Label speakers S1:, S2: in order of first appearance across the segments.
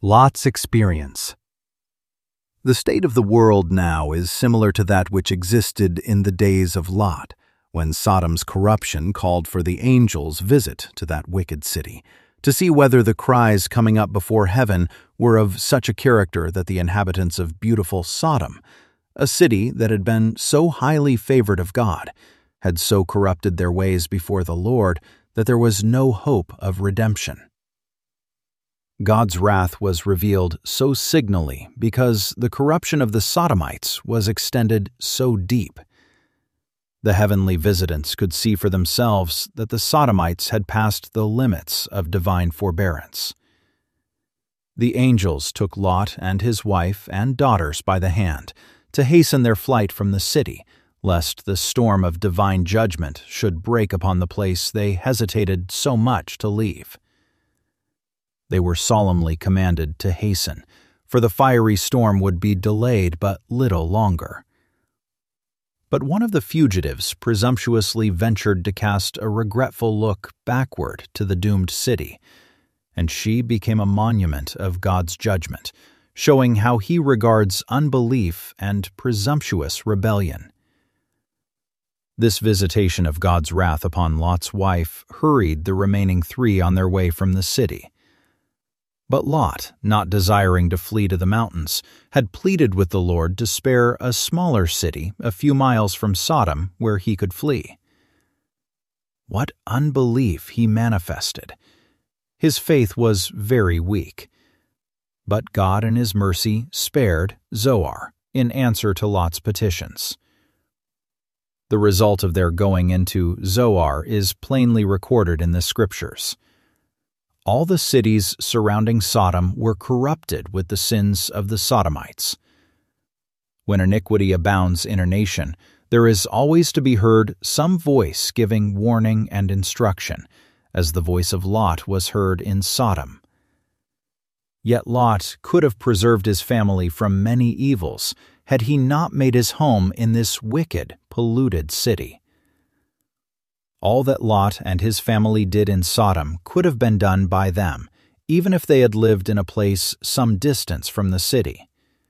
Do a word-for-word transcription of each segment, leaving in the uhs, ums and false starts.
S1: Lot's experience. The state of the world now is similar to that which existed in the days of Lot, when Sodom's corruption called for the angels' visit to that wicked city, to see whether the cries coming up before heaven were of such a character that the inhabitants of beautiful Sodom, a city that had been so highly favored of God, had so corrupted their ways before the Lord that there was no hope of redemption. God's wrath was revealed so signally because the corruption of the Sodomites was extended so deep. The heavenly visitants could see for themselves that the Sodomites had passed the limits of divine forbearance. The angels took Lot and his wife and daughters by the hand to hasten their flight from the city, lest the storm of divine judgment should break upon the place they hesitated so much to leave. They were solemnly commanded to hasten, for the fiery storm would be delayed but little longer. But one of the fugitives presumptuously ventured to cast a regretful look backward to the doomed city, and she became a monument of God's judgment, showing how he regards unbelief and presumptuous rebellion. This visitation of God's wrath upon Lot's wife hurried the remaining three on their way from the city. But Lot, not desiring to flee to the mountains, had pleaded with the Lord to spare a smaller city a few miles from Sodom where he could flee. What unbelief he manifested! His faith was very weak. But God in his mercy spared Zoar in answer to Lot's petitions. The result of their going into Zoar is plainly recorded in the Scriptures. All the cities surrounding Sodom were corrupted with the sins of the Sodomites. When iniquity abounds in a nation, there is always to be heard some voice giving warning and instruction, as the voice of Lot was heard in Sodom. Yet Lot could have preserved his family from many evils had he not made his home in this wicked, polluted city. All that Lot and his family did in Sodom could have been done by them, even if they had lived in a place some distance from the city.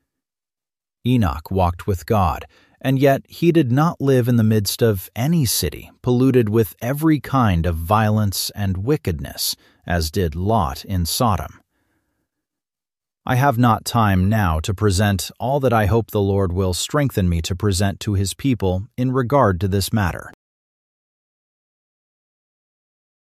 S1: Enoch walked with God, and yet he did not live in the midst of any city polluted with every kind of violence and wickedness, as did Lot in Sodom. I have not time now to present all that I hope the Lord will strengthen me to present to his people in regard to this matter.